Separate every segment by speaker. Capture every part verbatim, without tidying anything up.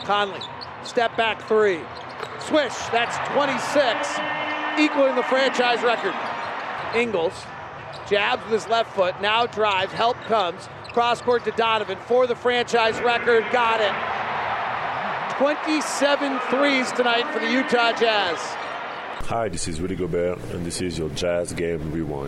Speaker 1: Conley, step back three. Swish, that's twenty-six, equaling the franchise record. Ingles jabs with his left foot, now drives, help comes. Cross court to Donovan for the franchise record, got it. twenty-seven threes tonight for the Utah Jazz.
Speaker 2: Hi, this is Rudy Gobert, and this is your Jazz Game Rewind.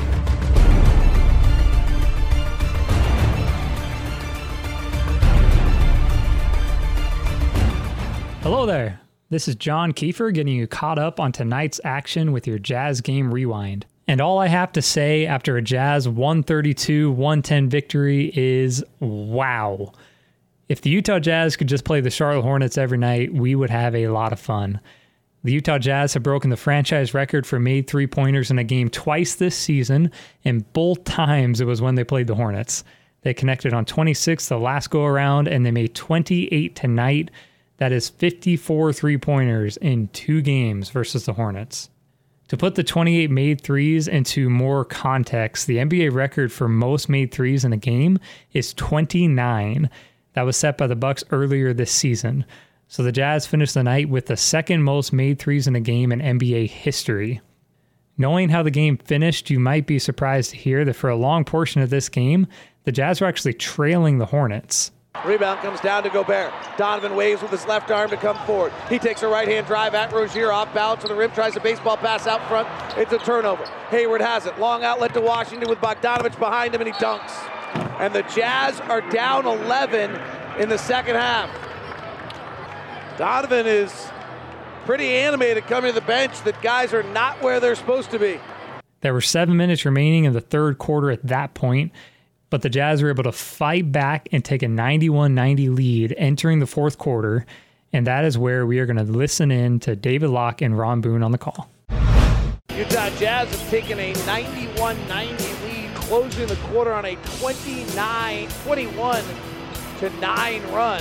Speaker 3: Hello there. This is John Kiefer getting you caught up on tonight's action with your Jazz Game Rewind. And all I have to say after a Jazz one thirty-two one ten victory is wow. If the Utah Jazz could just play the Charlotte Hornets every night, we would have a lot of fun. The Utah Jazz have broken the franchise record for made three-pointers in a game twice this season, and both times it was when they played the Hornets. They connected on twenty-six the last go-around, and they made twenty-eight tonight. That is fifty-four three-pointers in two games versus the Hornets. To put the twenty-eight made threes into more context, the N B A record for most made threes in a game is twenty-nine. That was set by the Bucks earlier this season. So the Jazz finished the night with the second most made threes in a game in N B A history. Knowing how the game finished, you might be surprised to hear that for a long portion of this game, the Jazz were actually trailing the Hornets.
Speaker 1: Rebound comes down to Gobert. Donovan waves with his left arm to come forward. He takes a right-hand drive at Rozier, off balance to the rim, tries a baseball pass out front. It's a turnover. Hayward has it. Long outlet to Washington with Bogdanovich behind him, and he dunks. And the Jazz are down eleven in the second half. Donovan is pretty animated coming to the bench that guys are not where they're supposed to be.
Speaker 3: There were seven minutes remaining in the third quarter at that point, but the Jazz were able to fight back and take a ninety-one ninety lead entering the fourth quarter, and that is where we are going to listen in to David Locke and Ron Boone on the call.
Speaker 1: Utah Jazz have taken a ninety-one ninety lead, closing the quarter on a twenty-nine twenty-one to nine run.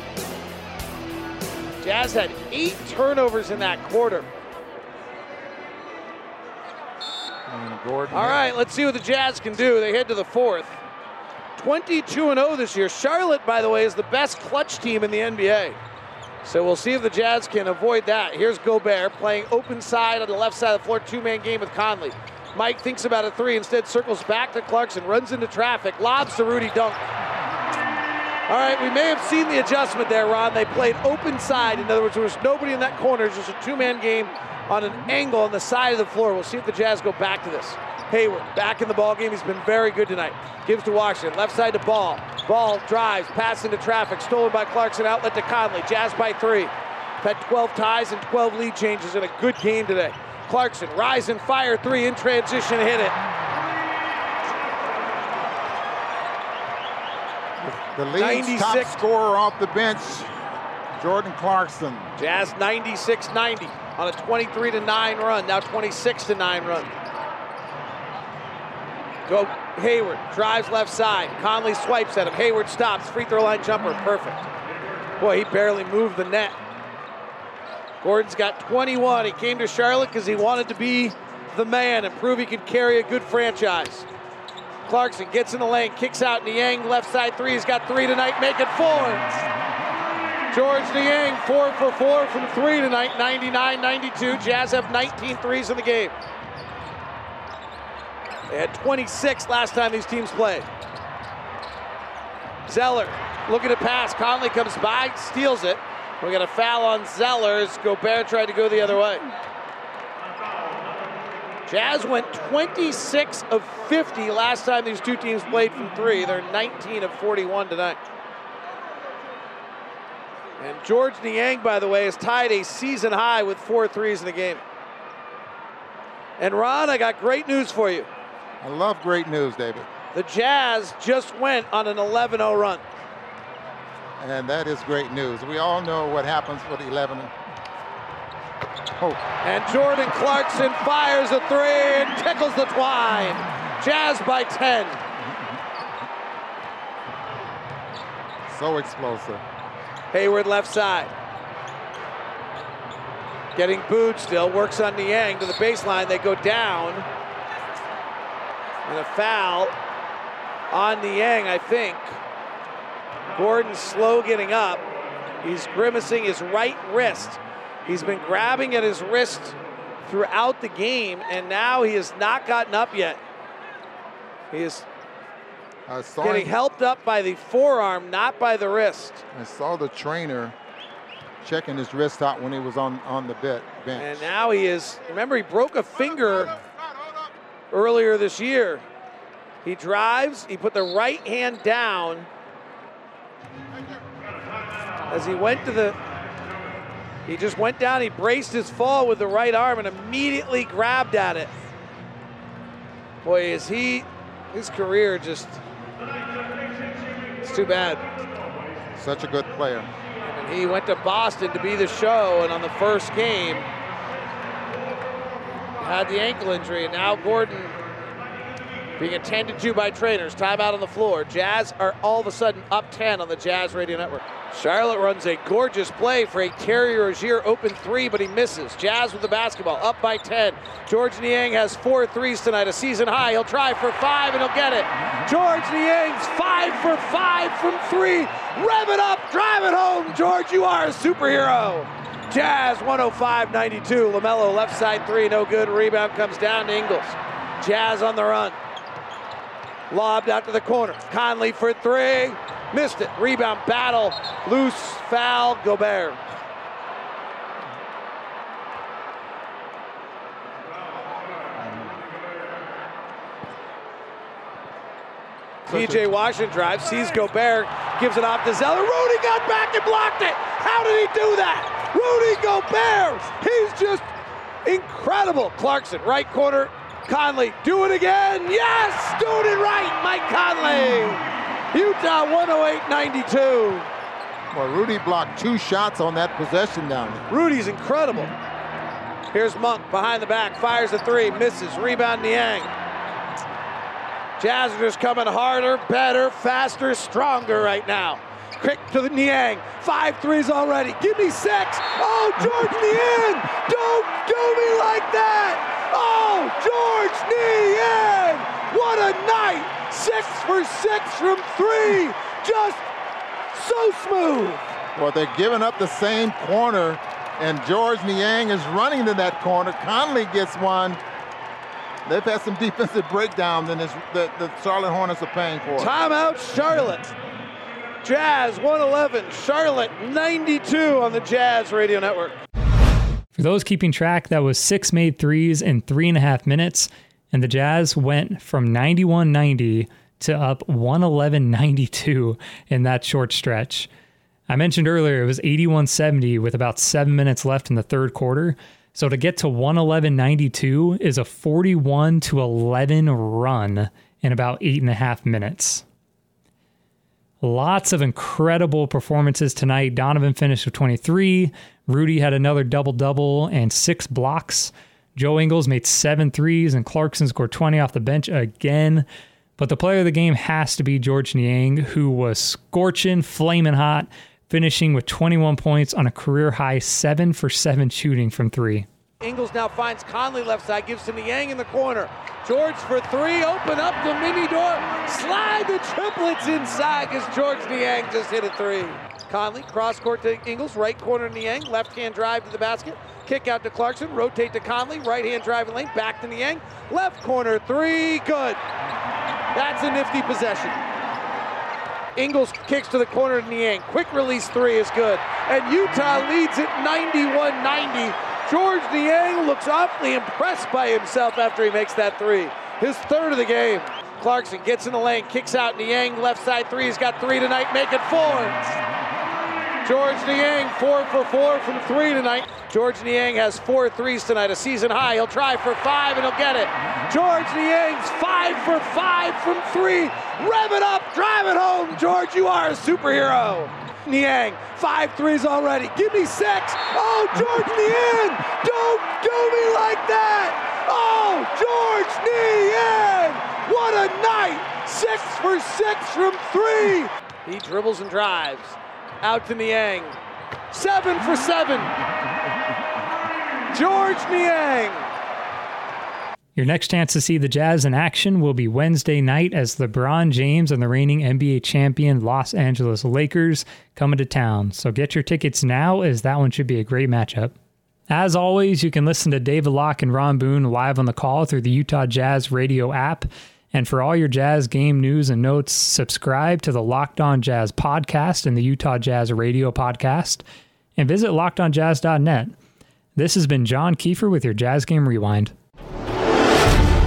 Speaker 1: Jazz had eight turnovers in that quarter.
Speaker 4: Gordon.
Speaker 1: All right, let's see what the Jazz can do. They head to the fourth. twenty-two and oh this year. Charlotte, by the way, is the best clutch team in the N B A. So we'll see if the Jazz can avoid that. Here's Gobert playing open side on the left side of the floor, two-man game with Conley. Mike thinks about a three, instead circles back to Clarkson, runs into traffic, lobs to Rudy Dunk. All right, we may have seen the adjustment there, Ron. They played open side. In other words, there was nobody in that corner. It's just a two-man game on an angle on the side of the floor. We'll see if the Jazz go back to this. Hayward back in the ball game. He's been very good tonight. Gives to Washington. Left side to Ball. Ball drives, pass into traffic. Stolen by Clarkson. Outlet to Conley. Jazz by three. Had twelve ties and twelve lead changes in a good game today. Clarkson, rise and fire three in transition. Hit it.
Speaker 4: The lead's top scorer off the bench, Jordan Clarkson.
Speaker 1: Jazz ninety-six ninety on a twenty-three to nine run. Now twenty-six to nine run. Go Hayward, drives left side. Conley swipes at him. Hayward stops. Free throw line jumper. Perfect. Boy, he barely moved the net. Gordon's got twenty-one. He came to Charlotte because he wanted to be the man and prove he could carry a good franchise. Clarkson gets in the lane, kicks out Niang, left side three. He's got three tonight, make it four. George Niang, four for four from three tonight, ninety-nine ninety-two. Jazz have nineteen threes in the game. They had twenty-six last time these teams played. Zeller looking to pass. Conley comes by, steals it. We got a foul on Zellers. Gobert tried to go the other way. Jazz went twenty-six of fifty last time these two teams played from three. They're nineteen of forty-one tonight. And George Niang, by the way, has tied a season high with four threes in the game. And Ron, I got great news for you.
Speaker 4: I love great news, David.
Speaker 1: The Jazz just went on an eleven oh run.
Speaker 4: And that is great news. We all know what happens with eleven. Oh.
Speaker 1: And Jordan Clarkson fires a three and tickles the twine. Jazz by ten.
Speaker 4: So explosive.
Speaker 1: Hayward left side. Getting booed still, works on Niang to the baseline. They go down. And a foul on Niang, I think. Gordon slow getting up. He's grimacing his right wrist. He's been grabbing at his wrist throughout the game, and now he has not gotten up yet. He is
Speaker 4: I saw
Speaker 1: getting
Speaker 4: him,
Speaker 1: helped up by the forearm, not by the wrist.
Speaker 4: I saw the trainer checking his wrist out when he was on, on the bit, bench.
Speaker 1: And now he is, remember, he broke a finger earlier this year. He drives, he put the right hand down as he went to the, he just went down, he braced his fall with the right arm and immediately grabbed at it. Boy, is he, his career just, it's too bad.
Speaker 4: Such a good player.
Speaker 1: And he went to Boston to be the show, and on the first game, had the ankle injury, and now Gordon being attended to by trainers. Timeout on the floor. Jazz are all of a sudden up ten on the Jazz Radio Network. Charlotte runs a gorgeous play for a Terry Rozier open three, but he misses. Jazz with the basketball, up by ten. Georges Niang has four threes tonight, a season high. He'll try for five, and he'll get it. Georges Niang's five for five from three. Rev it up, drive it home. George, you are a superhero. Jazz one oh five ninety-two. LaMelo left side three, no good. Rebound comes down to Ingles. Jazz on the run. Lobbed out to the corner. Conley for three. Missed it. Rebound battle. Loose foul. Gobert. P J Washington drives, sees Gobert, gives it off to Zeller. Rudy got back and blocked it. How did he do that? Rudy Gobert. He's just incredible. Clarkson, right corner. Conley, do it again. Yes, doing it right. Mike Conley. Utah one oh eight ninety-two.
Speaker 4: Well, Rudy blocked two shots on that possession down there.
Speaker 1: Rudy's incredible. Here's Monk behind the back, fires a three, misses. Rebound Niang. Jazz are just coming harder, better, faster, stronger right now. Quick to the Niang. Five threes already. Give me six. Oh, Georges Niang. Don't do me like that. Oh, Georges Niang. What a night. Six for six from three. Just so smooth.
Speaker 4: Well, they're giving up the same corner, and Georges Niang is running to that corner. Conley gets one. They've had some defensive breakdowns, and the, the Charlotte Hornets are paying for it.
Speaker 1: Timeout, Charlotte. Jazz one eleven, Charlotte ninety-two on the Jazz Radio Network.
Speaker 3: For those keeping track, that was six made threes in three and a half minutes, and the Jazz went from ninety-one ninety to up one eleven ninety-two in that short stretch. I mentioned earlier it was eighty-one seventy with about seven minutes left in the third quarter. So to get to one eleven ninety-two is a forty-one to eleven run in about eight and a half minutes. Lots of incredible performances tonight. Donovan finished with twenty-three. Rudy had another double-double and six blocks. Joe Ingles made seven threes, and Clarkson scored twenty off the bench again. But the player of the game has to be Georges Niang, who was scorching, flaming hot, finishing with twenty-one points on a career-high seven for seven shooting from three.
Speaker 1: Ingles now finds Conley left side, gives to Niang in the corner. George for three, open up the mini door, slide the triplets inside because Georges Niang just hit a three. Conley, cross court to Ingles, right corner Niang, left hand drive to the basket, kick out to Clarkson, rotate to Conley, right hand driving lane, back to Niang, left corner three, good. That's a nifty possession. Ingles kicks to the corner to Niang, quick release three is good, and Utah leads it ninety-one ninety. Georges Niang looks awfully impressed by himself after he makes that three. His third of the game. Clarkson gets in the lane, kicks out Niang, left side three. He's got three tonight, make it four. Georges Niang, four for four from three tonight. Georges Niang has four threes tonight, a season high. He'll try for five and he'll get it. Georges Niang's five for five from three. Rev it up, drive it home. George, you are a superhero. Niang, five threes already. Give me six. Oh, Georges Niang, don't do me like that. Oh, Georges Niang, what a night. Six for six from three. He dribbles and drives. Out to Niang. Seven for seven. Georges Niang.
Speaker 3: Your next chance to see the Jazz in action will be Wednesday night as LeBron James and the reigning N B A champion Los Angeles Lakers come into town. So get your tickets now, as that one should be a great matchup. As always, you can listen to David Locke and Ron Boone live on the call through the Utah Jazz radio app. And for all your Jazz game news and notes, subscribe to the Locked On Jazz podcast and the Utah Jazz radio podcast, and visit locked on jazz dot net. This has been John Kiefer with your Jazz Game Rewind.